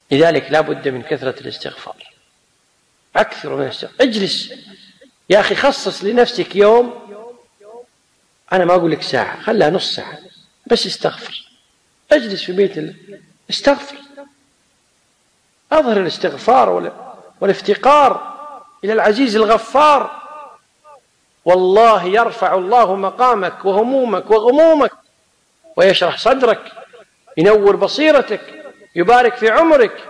لذلك لا بد من كثرة الاستغفار، أكثر من الاستغفار. اجلس يا أخي، خصص لنفسك يوم، أنا ما أقول لك ساعة، خلها نص ساعة بس استغفر. اجلس في بيت الله استغفر، أظهر الاستغفار والافتقار إلى العزيز الغفار. والله يرفع الله مقامك وهمومك وغمومك ويشرح صدرك، ينور بصيرتك، يبارك في عمرك،